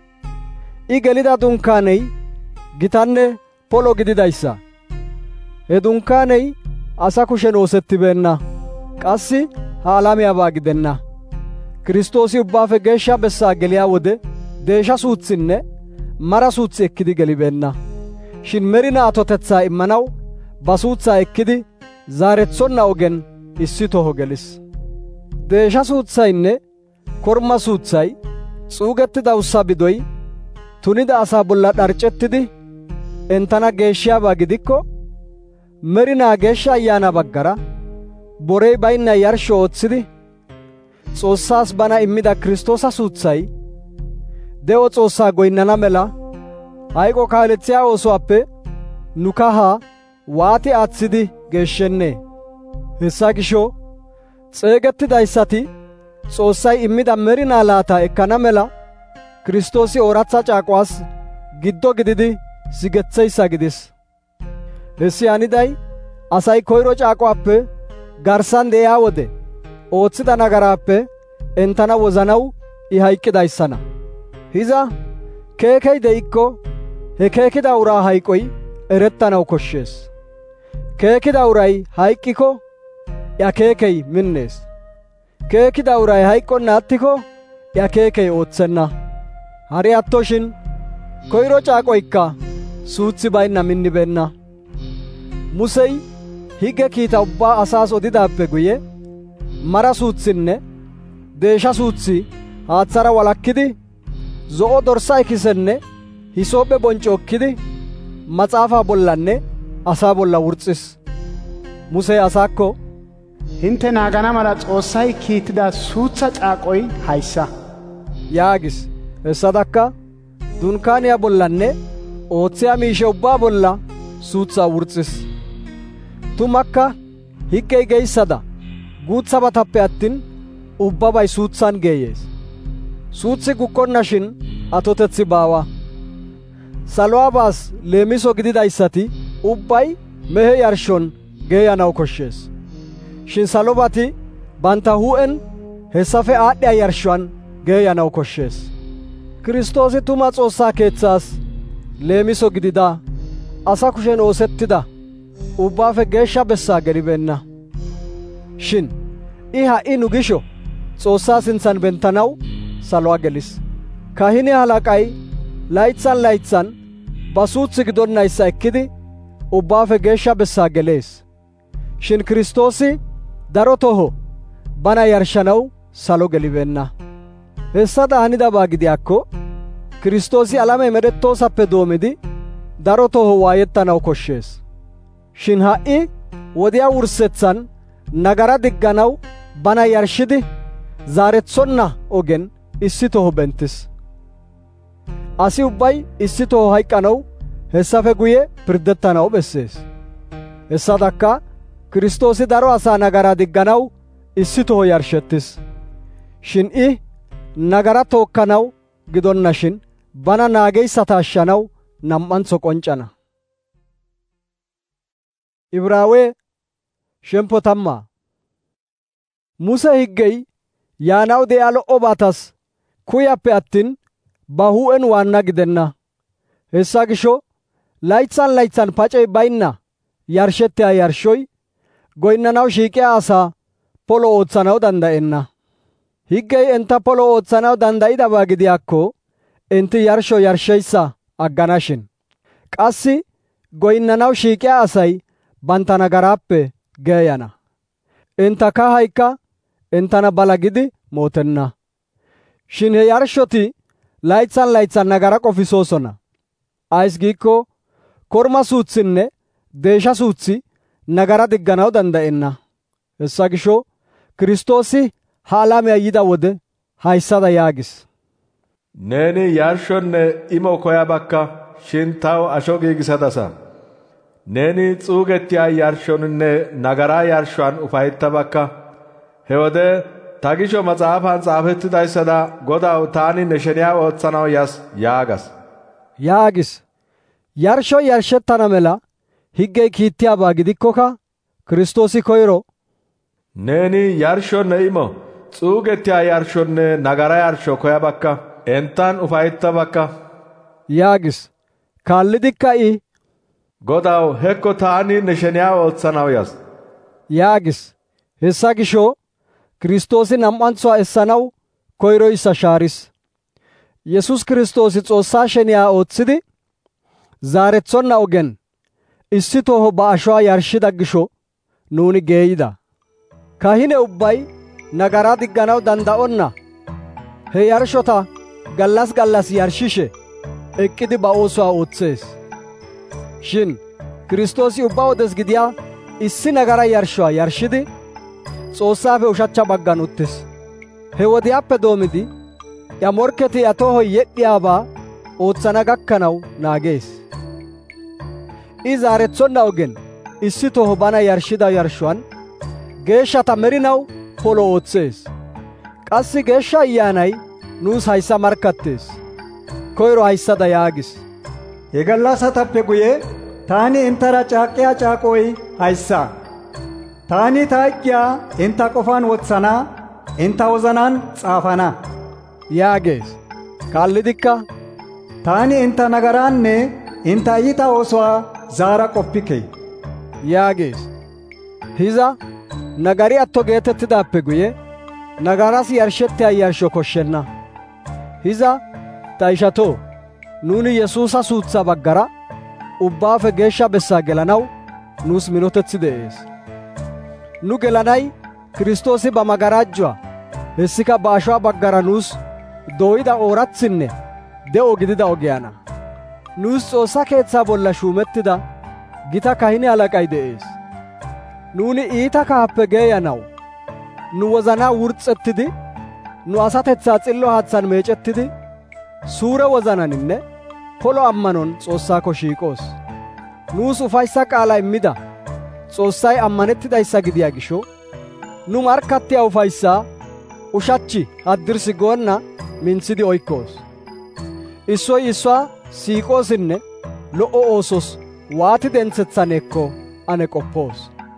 I gelida dunkaaney gitanne polo gididayssa. He dunkaaney asa kushen oosettibeenna, qassi ha alamiyaabaa gidenna. Kiristoosi ubbaafe geeshsha bessaa geliyaa wode deesha suutsinne mara suutsi ekkidi gelibeenna. Shin merinaa atotetsaa immanaw ba suutsaa ekkidi zaaretsonna ogen 1 toho gelis. Deesha suutsaynne korma suutsay xuugettida ussa bidoy tunida asaa bolla dharccettidi entana geeshshiyaabaa gidikko, merinaa Geeshsha Ayyaana baggara borey baynna yarshsho ootsidi Xoossaas bana immida Kiristoosa suutsay de'o Xoossaa goynnana mela hayqo kaaletsiyaa oosuwaappe nu kahaa waati aatsidi geeshshennee? Hessa gisho xeegettidayssati Xoossay immida merinaa laataa ekkana mela Kiristoosi ooratsa caaquwaas giddo gididi sigetseyssa gidis. Hessi haniday asay koyro caaquwaappe garssan de'iyaa wode ooththida nagaraappe entana wozanaw I hayqqidayssana. Hiza keekey de'ikko he keekida uraa hayqoy erettanaw koshshees. Keekida uray hayqqiko ya keekey minnees. Keekida uray hayqqonna attiko ya keekey ootsenna. Hari attoshin koyro caaqoykka suutsi baynna minnibeenna. Musey higge kiita ubbaa asaas odidaappe guye mara suutsinne deesha suutsi haatsara walakkidi zo'o dorsa ikisenne hisoophe boncco ekkidi matsaafaa bollanne asaa bolla wurxis. Musey asaakko, «Hinte naagana mala Xoossay kiittida suutsa caaqoy hayssa» yaagis. Hessadakka dunkaaniyaa bollanne oothiyaa miishe ubbaa bolla suutsaa wurxis. Tumakka higgey geyssada guutsabatappe attin ubbabay suutsan geeyees. Suuththi gukkonnashin atoteththi baawa. Saluwaabaas leemiso gididayssati ubbay mehe yarshon geeyanaw koshshees. Shin salobati banta hu'en hessafe aadhdhiya yarshuwan geeyanaw koshshees. Kiristoosi tuma Xoossaa keethaas leemiso gidida asa kushen oosettida ubbaafe geeshsha bessaa gelibeenna. Shin I ha'i nu gisho Xoossaa sinthan benttanaw saluwaa gelis. Kahine halaqay laytsan laytsan ba suuththi gidonnayssa ekkidi ubbaafe geeshsha bessaa gelees. Shin Kiristoosi daro toho bana yarshanaw salo gelibeenna. Hessada hanidabaa gidiyaakko Kiristoosi alame medhettoosappe doomidi daro toho waayettanaw koshshees. Shin ha'i wodiyaa wurssetsan nagara digganaw bana yarshidi zaaretsonna ogen issi toho benttis. Asi ubbay issi toho hayqqanaw hessafe guye pirddettanaw bessees. Hessadakka Kiristoosi daro asaa nagara digganaw issi toho yarshettis. Shin I nagara tookkanaw gidonnashin bana naageyssata ashshanaw nam''antho qonccana. Ibraawe shemppo 10. Muse higgey yaanaw de'iyaa lo"obaatas kuyappe attin ba hu'en waanna gidenna. Hessa gisho laytsan laytsan pacey baynna yarshettiyaa yarshoy goynnanaw shiiqiyaa asaa polo ootsanaw danda'enna. Higgey entta polo ootsanaw danda'idabaa gidiyaakko enti yarsho yarsheyssa agganashin. Qassi goynnanaw shiiqiyaa asay bantta nagaraappe geeyana. Entta kahaykka enttana bala gidi mootenna. Shin he yarshoti laytsan laytsan nagara qofisoosona. Ays giikko korma suutsinne deesha suutsi nagara digganaw danda'enna. Hessa gisho Kiristoosi ha alamiyaa yida wode hayssada yaagis. Neeni yarshonne imo koyabakka, shin taw asho giigisadasa. Neeni xuugettiyaa yarshoninne nagara yarshuwan ufayettabakka. He wode ta gisho maxaafan xaafettidayssada Godaw taani ne sheniyaa ootsanaw yas yaagis. Yarshoy yarshettana mela higgey kiittiyaabaa gidikkokka Kiristoosi koyro, neeni yarshonne imo, xuugettiyaa yarshonne nagara yarsho koyabakka, enttan ufayettabakka yaagis. Kaallidikka I, Godaw hekko taani ne sheniyaa ootsanaw yas yaagis. Hessa gisho Kiristoosi nam''antsuwaa essanaw koyroyssa shaaris. Yesus Kiristoosi Xoossaa sheniyaa ootsidi zaaretsonna ogen issi toho ba ashuwaa yarshida gisho nuuni geeyida. Kahine ubbay nagaraa digganaw danda'onna he yarshota gallas gallas yarshishe eqqidi ba oosuwaa ootsees. Shin Kiristoosi ubba wodes gidiyaa issi nagara yarshuwaa yarshidi Xoossaafe ushachcha baggan uttis. He wodiyaappe doomidi ya morkketi ya tohoy yedhdhiyaabaa ootsana gakkanaw naagees. I zaaretsonna ogen issi toho bana yarshida yarshuwan geeshshata merinaw polo ootsees. Qassi Geeshsha Ayyaanay nuus hayssa markkattees. Koyro hayssada yaagis. He gallassatappe guye taani enttara caaqqiyaa caaqoy hayssa. Taani ta higgiyaa entta qofaan wotsana, entta wozanan xaafana yaagees. Kaallidikka taani entta nagaraanne entta iita oosuwaa zaara qoppike yaagees. Hiza nagari atto geetettidaappe guye nagaras yarshettiyaa yarsho koshshenna. Hiza ta ishatoo, nuuni Yesuusa suutsaa baggara ubbaafe geeshsha bessaa gelanaw nuus minotetsi de'ees. Nu gelanay Kiristoosi ba magarajjuwaa, hessika ba ashuwaa baggara nuus dooyida ooratsinne de'o gidida ogiyaana. Nuus Xoossaa keetsaa bolla shuumettida gita kahine halaqay de'ees. Nuuni iita kahappe geeyanaw nu wozanaa wurxettidi, nu asatetsaa xillo haathan meecettidi, suure wozananinne polo ammanon Xoossaako shiiqoos. Nuus ufayssa qaala immida Xoossay ammanettidayssa gidiyaa gisho, nu markkattiyaa ufayssaa ushachchi haddirssi goonna mintsidi oykkoos. Issoy issuwaa siiqoosinne lo"o oosos waati dentsetsaneekko ane qoppoos.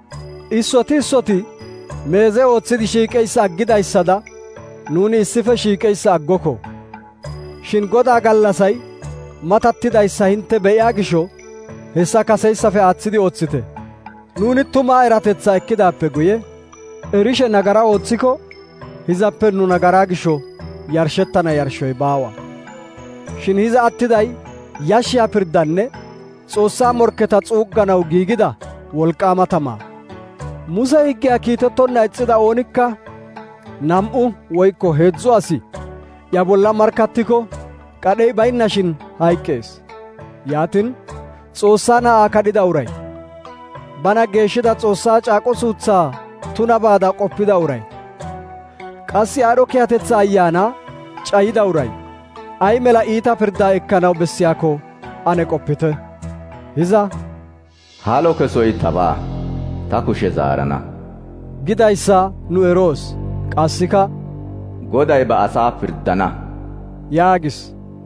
Issoti meeze ooththidi shiiqeyssa aggidayssada nuuni issife shiiqeyssa aggoko. Shin Godaa gallasay matattidayssa hintte be'iyaa gisho, hessa kaseyssafe aaththidi ooththite. Nuuni tumaa eratetsaa ekkidaappe guye erishe nagara ooththiko, hizappe nu nagaraa gisho yarshettana yarshoy baawa. Shin hiza attiday yashshiyaa pirddanne Xoossaa morkketa xuugganaw giigida wolqaama tamaa. Muse higgiyaa kiitettonna ixxida oonikka 2 woykko 3 asi ya bolla markkattiko qadhey baynnashin hayqqees. Yaatin Xoossaa na'aa kadhida uray, bana geeshshida Xoossaa caaqo suutsaa tunabaada qoppida uray, qassi aadho kiyatetsaa ayyaanaa cayida uray ay mela iita pirddaa ekkanaw bessiyaakko ane qoppite. Hiza halo kesoy tabaa, ta kushe zaarana gidayssa nu eroos. Qassika Goday ba asaa pirddana yaagis.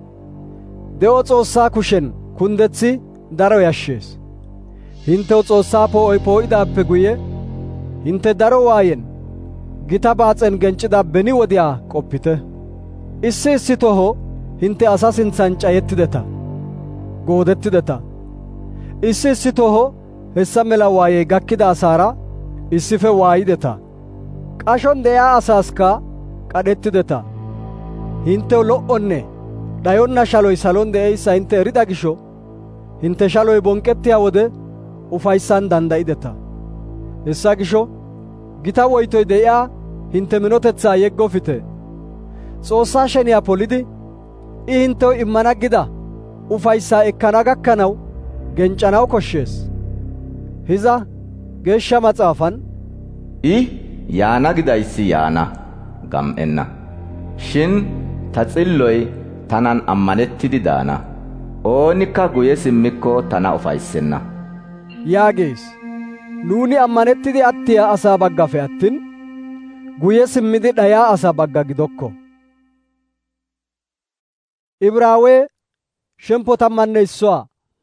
De'o Xoossaa kushen kundetsi daro yashshees. Hinttew Xoossaa poo'oy poo'idaappe guye hintte daro waayen gita baaxen genccida beni wodiyaa qoppite. Issi toho hintte asa sintsan cayettideta, goodettideta. Issi toho hessa mela waayey gakkida asaara issife waayideta. Qashon de'iyaa asaaskka qadhettideta. Hinttew lo"onne dhayonna shaloy salon de'eyssa hintte erida gisho, hintte shaloy bonqqettiyaa wode ufayssan danddayideta. Hessa gisho gita woytoy de'iyaa hintte minotetsaa yeggofite. Xoossaa sheniyaa polidi I hinttew immana gida ufayssaa ekkana gakkanaw genccanaw koshshees. Hiza Geeshsha Maxaafan, I yaana gidayssi yaana gam"enna. Shin ta xilloy tanan ammanettidi daana. Oonikka guye simmikko tana ufayssenna yaagees. Nuuni ammanettidi attiyaa asaa baggafe attin, guye simmidi dhayaa asaa bagga gidokko. Ibraawee 11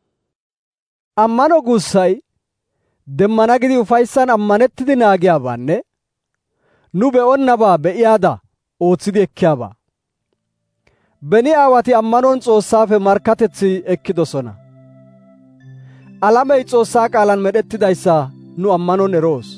Ammano guussay demmana gidi ufayssan ammanettidi naagiyaabaanne nu be'onnabaa be'iyaada ooththidi ekkiyaabaa. Beni aawati ammanon Xoossaafe markkatetsi ekkidosona. Alamey Xoossaa qaalan medhettidayssa nu ammanon eroos.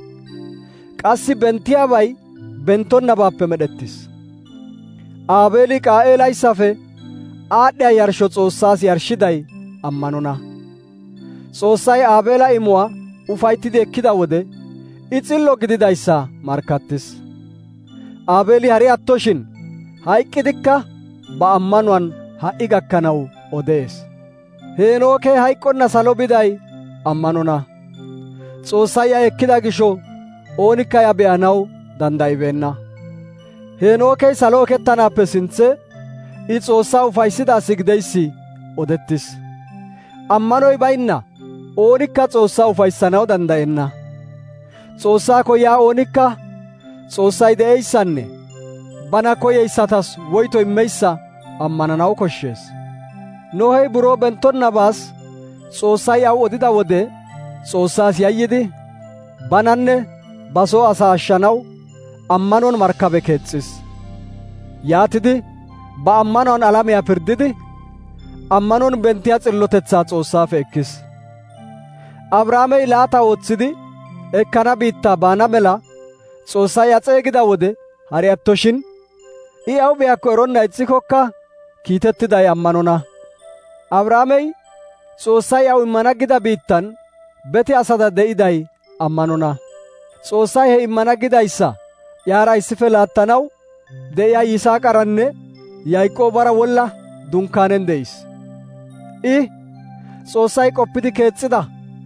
Qassi benttiyaabay benttonnabaappe medhettis. Aabeeli Qaa'eelayssafe aadhdhiyaa yarshsho Xoossaas yarshiday ammanona. Xoossay Aabeela imuwaa ufayttidi ekkida wode I xillo gididayssa markkattis. Aabeeli hari attoshin hayqqidikka ba ammanuwaan ha'i gakkanaw odees. Heenookey hayqqonna salo biday ammanona. Xoossay aa ekkida gisho oonikka aa be'anaw danddayibeenna. Heenookey salo ekettanaappe sinthe I Xoossaa ufayssida asi gideyssi odettis. Ammanoy baynna oonikka Xoossaa ufayssanaw danddayenna. Xoossaa koyaa oonikka Xoossay de'eyssanne bana koyeyssatas woyto immeyssa ammananaw koshshees. Nohey buroo benttonnabaas Xoossay aw odida wode Xoossaas yayyidi bananne ba soo asaa ashshanaw ammanon markabe keexxis. Yaatidi ba ammanuwaan alamiyaa pirddidi ammanon benttiyaa xillotetsaa Xoossaafe ekkis. Abrahaamey laata ooththidi ekkana biittaa baana mela Xoossay aa xeegida wode hari attoshin I aw biyaakko eronna ixxikokka kiitettiday ammanona. Abrahaamey Xoossay aw immana gida biittan bete asada de'iday ammanona. Xoossay he immana gidayssa yaara issife laattanaw de'iyaa Yisaaqaranne Yaaqoobara wolla dunkaanen de'is. I Xoossay qoppidi keexxida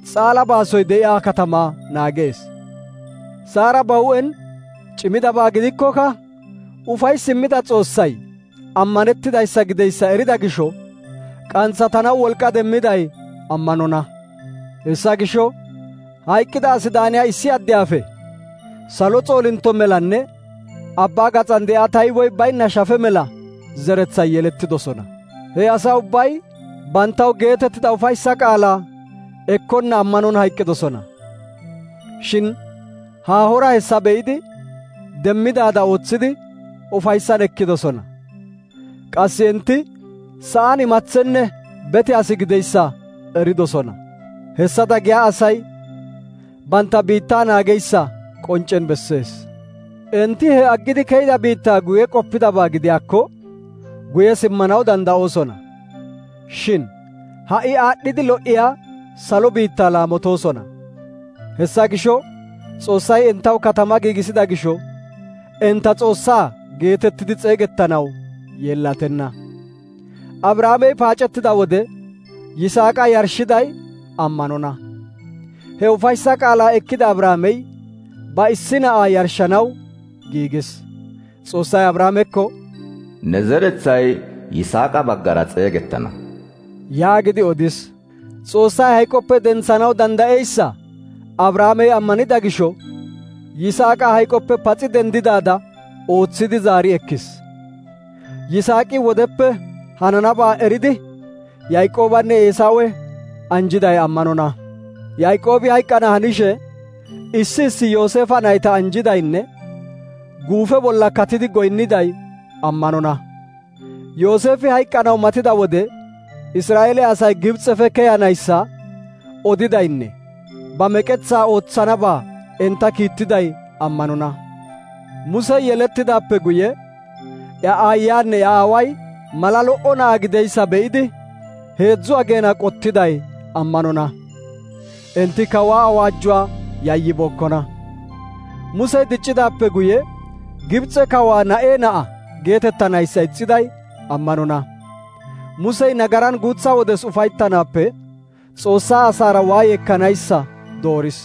xaala baasoy de'iyaa katamaa naagees. Saara ba hu'en cimidabaa gidikkokka ufaysi immida Xoossay ammanettidayssa gideyssa erida gisho qantsatanaw wolqa demmiday ammanona. Hessa gisho hayqqida asi daaniyaa issi addiyaafe salo xoolinto melanne abbaa gaxan de'iyaa tayboy baynna shafe mela zeretsay yelettidosona. He asaa ubbay banttaw geetettida ufayssa qaalaa ekkonna ammanon hayqqidosona. Shin haahora hessa be'idi demmidaada ootsidi ufayssan ekkidosona. Qassi enti sa'aan imatsenne bete asi gideyssa eridosona. Hessada giyaa asay bantta biittaa naageyssa qonccen bessees. Enti he aggidi keyida biittaa guye qoppidabaa gidiyaakko guye simmanaw danda'oosona. Shin ha'i aadhdhidi lo'iyaa salo biittaa laamotoosona. Hessa gisho Xoossay entaw katamaa giigisida gisho enta Xoossaa geetettidi xeegettanaw yeellatenna. Abrahaamey paacettida wode Yisaaqa yarshiday ammanona. He ufayssa qaalaa ekkida Abrahaamey ba issi na'aa yarshanaw giigis. Xoossay Abrahaamekko, ne zeretsay Yisaaqa baggara xeegettana yaagidi odis. Xoossay hayqoppe dentsanaw danda'eyssa Abrahaamey ammanida gisho Yisaaqa hayqoppe paxi dendidaada ootsidi zaari ekkis. Yisaaqi wodeppe hananabaa eridi Yaaqoobanne Esaawe anjiday ammanona. Yaaqoobi hayqqana hanishe issi Yoosefa nayta anjidaynne guufe bolla katidi goynniday ammanona. Yoosefi hayqqanaw matida wode Israa'eele asay Gibxefe keyanayssa odidaynne ba meqetsaa ootsanabaa enta kiittiday ammanona. Musey yelettidaappe guye ya aayaanne ya aaway mala lo'o na'aa gideyssa be'idi 3 ageena qottiday ammanona. Enti kawaa awaajjuwaa yayyibokkona. Musey diccidaappe guye Gibxe kawaa na'ee na'a geetettanayssa ixxiday ammanona. Musey nagaran guutsa wodes ufayttanaappe Xoossaa asaara waaye ekkanayssa dooris.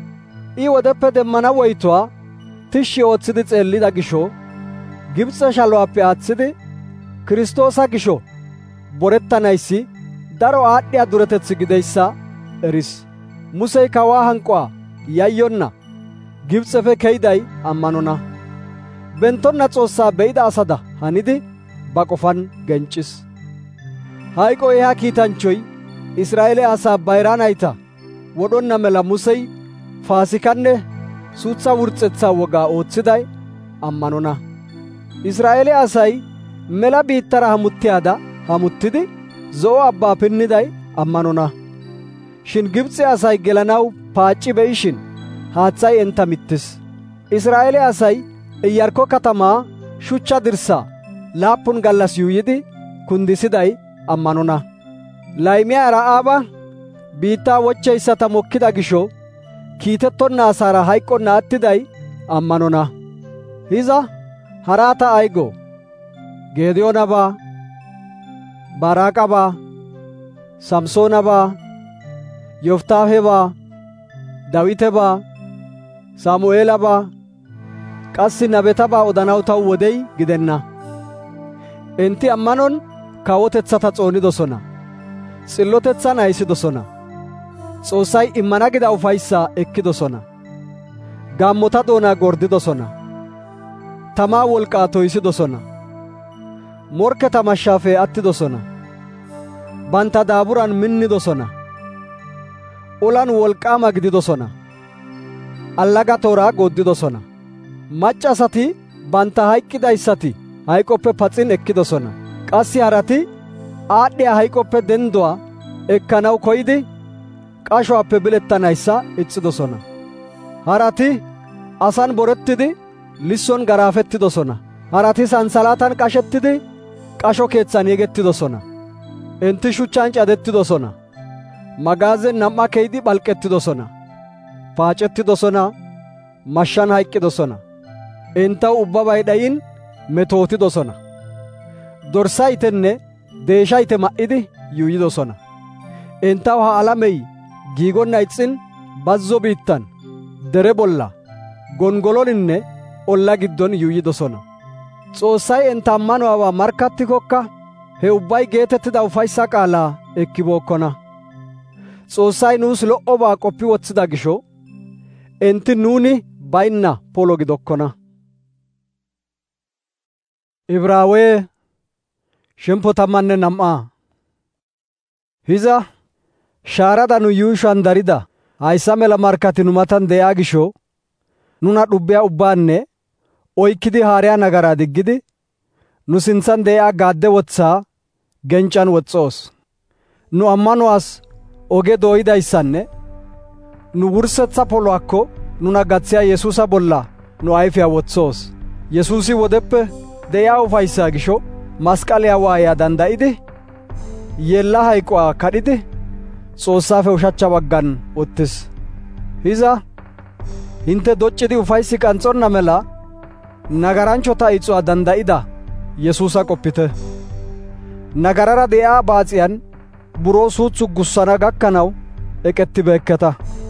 I wodeppe demmana woytuwaa tishshi ootsidi xeellida gisho Gibxe shaluwaappe aatsidi Kiristoosa gisho borettanayssi daro aadhdhiyaa duretetsi gideyssa eris. Musey kawaa hanqquwaa yayyonna Gibxefe keyiday ammanona. Benttonna Xoossaa be'ida asada hanidi ba qofan genccis. Hayqo ehaa kiitanchchoy Israa'eele asaa bayraa nayta wodhonna mela Musey Faasikanne suutsa wursetsaa wogaa oothiday ammanona. Israa'eele asay mela biittara hamuttiyaada hamuttidi Zo'o Abbaa pinniday ammanona. Shin Gibxe asay gelanaw paacci be'ishin haathay enta mittis. Israa'eele asay Iyarkko katamaa shuchcha dirssaa 7 gallas yuuyidi kundisiday ammanona. Laymiyaa Ra'aaba biittaa wochcheyssata mokkida gisho kiitettonna asaara hayqqonna attiday ammanona. Hiza haraata aygo Geediyoonabaa, Baraaqabaa, Samsoonabaa, Yoftaahebaa, Dawitebaa, Saamu'eelabaa, qassi nabetabaa odanaw taw wodey gidenna. Enti ammanon kawotetsata xoonidosona. Xillotetsan aysidosona. Xoossay immana gida ufayssaa ekkidosona. Gaammota doonaa gordidosona. Tamaa wolqaa toysidosona. Morkketa mashshaafe attidosona. Bantta daaburan minnidosona. Olan wolqaama gididosona. Allaga tooraa gooddidosona. Maccasati bantta hayqqidayssati hayqoppe paxin ekkidosona. Qassi harati aadhdhiyaa hayqoppe dendduwaa ekkanaw koyidi qashuwaappe bilettanayssa ixxidosona. Harati asan borettidi lisson garaafettidosona. Harati sansalatan qashettidi qasho keetsan yegettidosona. Enti shuchchan cadettidosona. Magaazen 2 keydi phalqettidosona. Paacettidosona. Mashshan hayqqidosona. Entaw ubbabay dhayin metootidosona. Dorsaytenne deeshayte ma'idi yuuyidosona. Entaw ha alamey giigonna ixxin bazzo biittan dere bolla gongoloninne olla giddon yuuyidosona. Xoossay entta ammanuwaabaa markkattikokka he ubbay geetettida ufayssa qaalaa ekkibookkona. Xoossay nuus lo"obaa qoppi wotsida gisho enti nuuni baynna polo gidokkona. Ibraawee shemppo 12 Hiza shaarada nu yuushuwan darida hayssa mela markkati nu matan de'iyaa gisho nuna dhubbiyaa ubbaanne oykkidi haariyaa nagaraa diggidi nu sintsan de'iyaa gaadde wotsaa gencan woxxoos. Nu ammanuwaas oge dooyidayssanne nu wurssetsa poluwaakko nuna gatsiyaa Yesuusa bolla nu ayfiyaa wotsoos. Yesuusi wodeppe de'iyaa ufayssaa gisho masqaliyaa waayaa danda'idi yeella hayquwaa kadhidi Xoossaafe ushachcha baggan uttis. Hiza hinte doccidi ufayssi qanxxonna mela nagaranchota ixuwaa danda'ida Yesuusa qoppite. Nagarara de'iyaa baaxiyan buroo suutsu gussana gakkanaw eqettibeekketa.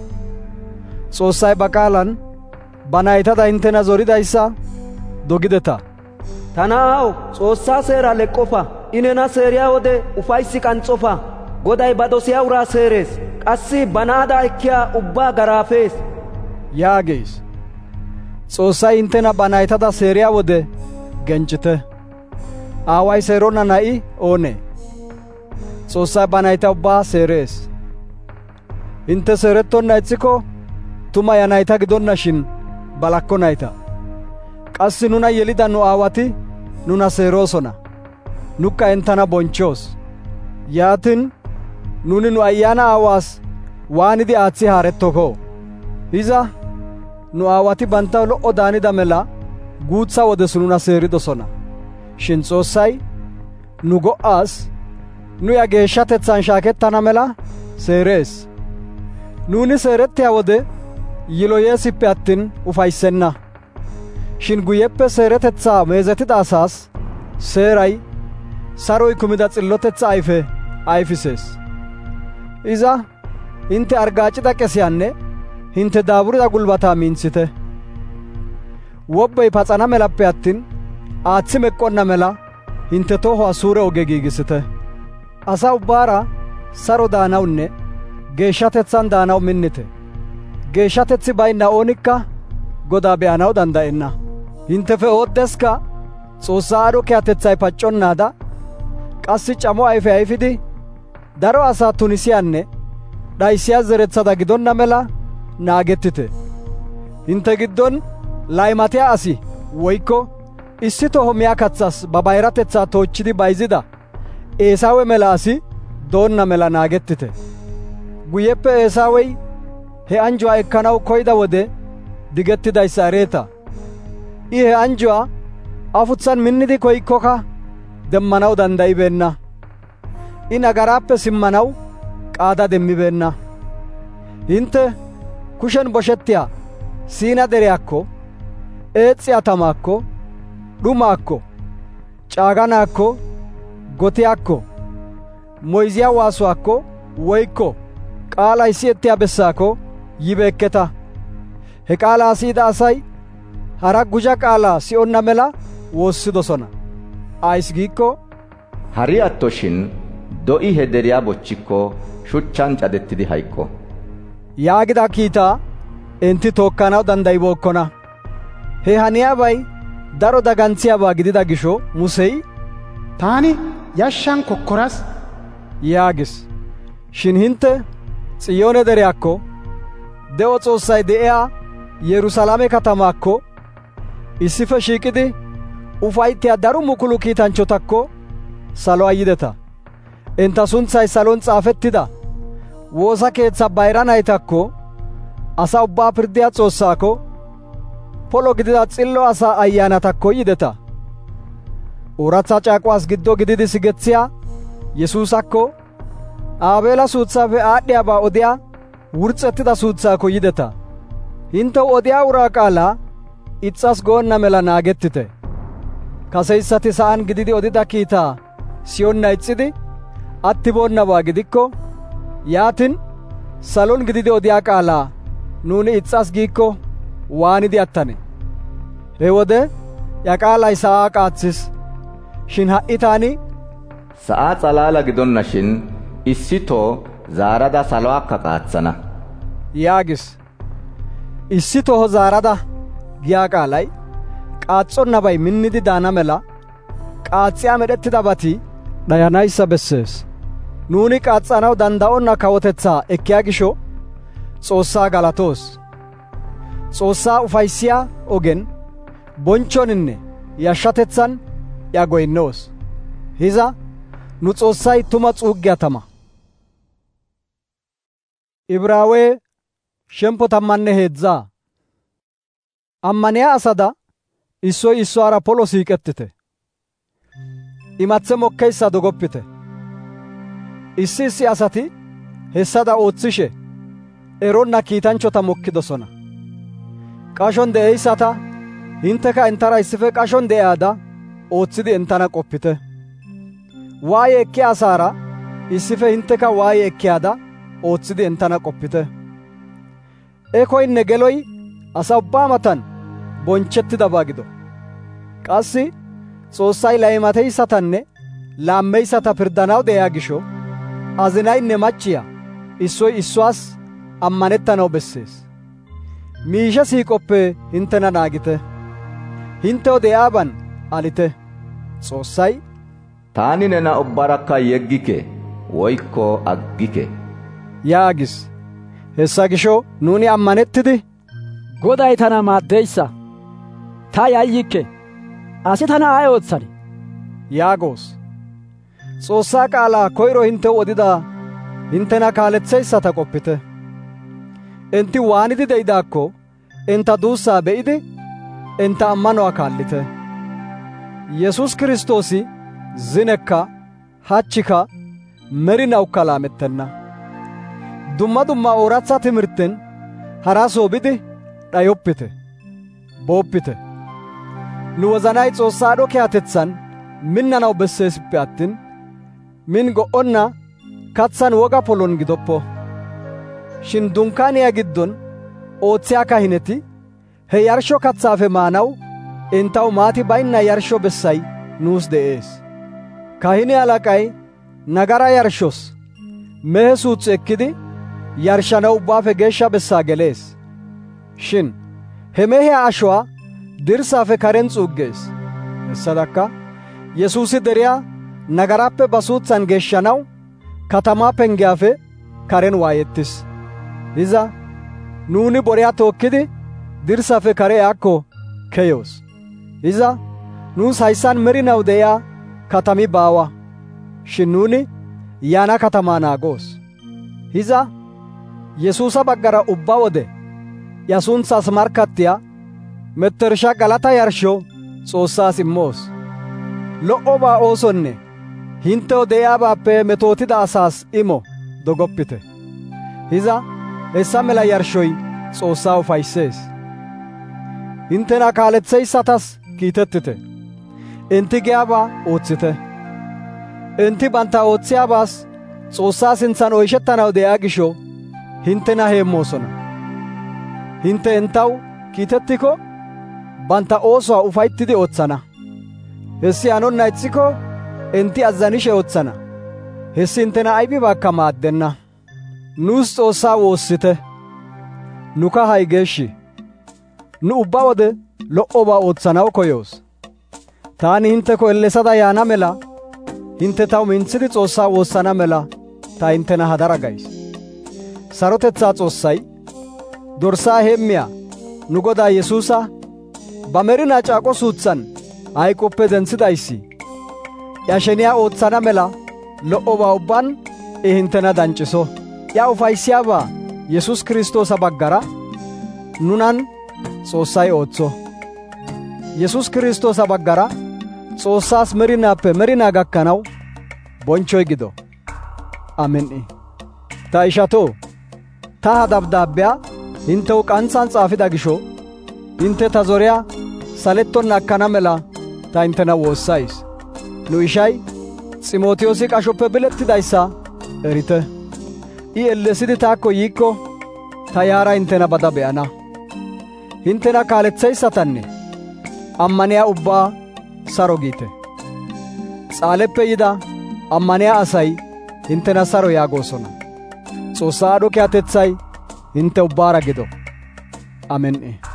Xoossay ba qaalan ba naytada hintena zoridayssa dogideta. Ta na'aw, Xoossaa seeraa leqqofa. I nena seeriyaa wode ufayssi qanxxofa. Goday ba dosiyaa uraa seerees. Qassi ba naadaa ekkiyaa ubbaa garaafees yaagees. Xoossay hintena ba naytada seeriyaa wode gencite. Aaway seeronna na'i oonee? Xoossay ba nayta ubbaa seerees. Hinte seerettonna ixxiko tuma ya nayta gidonna shin balakko nayta. Qassi nuna yelida nu aawati nuna seeroosona. Nukka entana bonchoos. Yaatin nuni nu ayyaana aawaas waanidi aaththi haarettoko? Hiza nu aawati bantaw lo"o daanida mela guutsa wodes nuna seeridosona. Shin Xoossay nu go'aas nu ya geeshshatetsan shaakettana mela seerees. Nuuni seerettiyaa wode yiloyeesippe attin ufayssenna. Shin guyeppe seeretetsaa meezetida asaas seeray saroy kumida xillotetsa ayfe ayfisees. Iza hinte argaacida qesiyaanne hinte daaburida gulbataa minthite. Wobbey paxana melappe attin aaththi meqqonna mela hinte tohuwaa suure oge giigisite. Asa ubbaara saro daanawunne geeshshatetsan daanaw minnite. Geeshshatetsi baynna oonikka Godaa be'anaw danda'enna. Hintefe ooddeska Xoossaa aadho kiyatethay pacconnaada qassi camo ayfe ayfidi daro asaa tunisiyaanne dhaysiyaa zerethada gidonna mela naagettite. Hinte giddon laymatiyaa asi woykko issi toho miyaa katsas ba bayratetsaa toochchidi bayzida Eesaawe mela asi doonna mela naagettite. Guyeppe Eesaawey he anjuwaa ekkanaw koyda wode digettidayssa ereeta. I he anjuwaa afutsan minnidi koykkoka demmanaw danda'ibeenna. I nagaraappe simmanaw qaada demmibeenna. Hinte kushen boshettiyaa Siina deriyaakko, eexiyaa tamaakko, dhumaakko, caaganaakko, gotiyaakko, moyziyaa waasuwaakko woykko qaalay siyettiyaa bessaakko yibeekketa. He qaalaa siyida asay hara guja qaalaa si'onna mela woossidosona. Ays giikko hari attoshin do'i he deriyaa bochchikko shuchchan cadettidi hayqqo yaagida kiitaa enti tookkanaw dandaybookkona. He haniyaabay daro dagantsiyaabaa gidida gisho Musey, taani yashshan kokkoras yaagis. Shin hinte Xiyoone deriyaakko, de'o Xoossay de'iyaa Yerusalaame katamaakko issife shiiqidi ufayttiyaa daro mukulu kiitanchotakko saluwaa yideta. Enta suntsay salon xaafettida woosa keetsa bayra naytakko, asa ubbaa pirdiyaa Xoossaakko, polo gidida xillo asaa ayyaanatakko yideta. Ooratsa caaquwaas giddo gididi sigetsiyaa Yesuusakko, Aabeela suutsaafe aadhdhiyaabaa odiyaa wurs'ettida suutsaakko yideta. Hintew odiyaa uraa qaalaa ixxas goonna mela naagettite. Kaseyssati sa'aan gididi odida kiitaa siyonna ixxidi attiboonnabaa gidikko, yaatin salon gididi odiyaa qaalaa nuuni ixxas giikko waanidi attane? He wode ya qaalay sa'aa qaatsis. Shin ha'i taani sa'aa xalaala gidonna shin issitoo zaarada salo'akka qaatsana yaagis. Issitoo zaarada giyaa qaalay qaaxxonnabay minnidi daana mela qaaxxiyaa medhettidabati dhayanayssa bessees. Nuuni qaaxxanaw danda'onna kawotetsaa ekkiyaa gisho Xoossaa galatoos. Xoossaa ufayssiyaa ogen bonchchoninne yashshatetsan ya goynnoos. Hiza nu Xoossay tuma xuuggiyaa tama. Ibraawee 13 ammaniyaa asada issoy issuwaara polo siiqettite. Imathe mokkeyssa dogoppite. Issi asati hessada oothishe eronna kiitanchchota mokkidosona. Qashon de'eyssata hinteka entara issife qashon de'aada ooththidi entana qoppite. Waaye ekkiyaa asaara issife hinteka waaye ekkiyaada ooththidi entana qoppite. Ekoynne geloy asa ubbaa matan bonchettidabaa gido. Qassi Xoossay laymateyssatanne laammeyssata pirdanaw de'iyaa gisho azinaynne machchiya issoy issuwaas ammanettanaw bessees. Miishe siiqoppe hintena naagite. Hintew de'aaban alite. Xoossay taani nena ubbarakka yeggike woykko aggike yaagis. Hessa gisho nuuni ammanettidi Goday tana maaddeyssa ta yayyikke asi tana ay ootsani yaagoos. Xoossaa qaalaa koyro hintew odida hintena kaaletheyssata qoppite. Enti waanidi de'idaakko enta duussaa be'idi enta ammanuwaa kaallite. Yesuus Kiristoosi zinekka hachchika merinawukka laamettenna. Dumma dumma ooratsa timirten haraasoo bidi dhayoppite, booppite. Nu wozanay Xoossaa aadho kiyatetsan minnanaw besseesippe attin min go'onna katsan woga polon gidoppo. Shin dunkaaniyaa giddon oothiyaa kahineti he yarshsho katsaafe maanaw entaw maati baynna yarshsho bessay nuus de'ees. Kahine halaqay nagara yarshshos mehe suutsu ekkidi yarshanaw ubbaafe geeshsha bessaa gelees. Shin he mehiyaa ashuwaa dirssaafe karen xuuggees. Hessadakka Yesuusi deriyaa nagaraappe ba suutsan geeshshanaw katamaa pengiyaafe karen waayettis. Hiza nuuni boriyaa tookkidi dirssaafe kare yaakko keyoos. Hiza nuus hayssan merinaw de'iyaa katami baawa. Shin nuuni yaana katamaa naagoos. Hiza Yesuusa baggara ubba wode ya suntsaas markkattiyaa mettersha galata yarshsho Xoossaas immoos. Lo"obaa oosonne hintew de'iyaabaappe metootida asaas imo dogoppite. Hiza hessa mela yarshoy Xoossaa ufayssees. Hintena kaaletseyssatas kiitettite. Enti giyaabaa ootsite. Enti bantta ootsiyaabaas Xoossaa sintsan oyshettanaw de'iyaa gisho hintena heemmoosona. Hinte entaw kiitettiko bantta oosuwaa ufayttidi ootsana. Hessi hanonna ixxiko enti azzanishe ootsana. Hessi hintena aybibaakka maaddenna. Nuus Xoossaa woossite. Nu kahay geeshshi. Nu ubba wode lo"obaa ootsanaw koyoos. Taani hinteko ellesada yaana mela hinte taw mintsidi Xoossaa woossana mela ta hintena hadara gays. Sarotetsaa Xoossay dorsaa heemmiyaa nu Godaa Yesuusa ba merinaa caaqo suutsan hayqoppe dentsidayssi ya sheniyaa ootsana mela lo"obaa ubbaan I hintena danciso. Ya ufayssiyaabaa Yesuus Kiristoosa baggara nunan Xoossay ootso. Yesuus Kiristoosa baggara Xoossaas merinaappe merinaa gakkanaw bonchchoy gido. Amen. Ta ishatoo, ta ha dabdaabbiyaa hintew qantsan xaafida gisho hinte ta zoriyaa salettonna akkana mela ta hintena woossays. Nu ishay Ximootiyoosi qashoppe bilettidayssa erite. I ellesidi taakko yiikko ta yaara hintena bada be'ana. Hintena kaaletsayssatanne ammaniyaa ubbaa saro giite. S'aaleppe yida ammaniyaa asay hintena saro yaagosona. S'oossaa aadho kiyatetsay hinte ubbaara gido. Amen.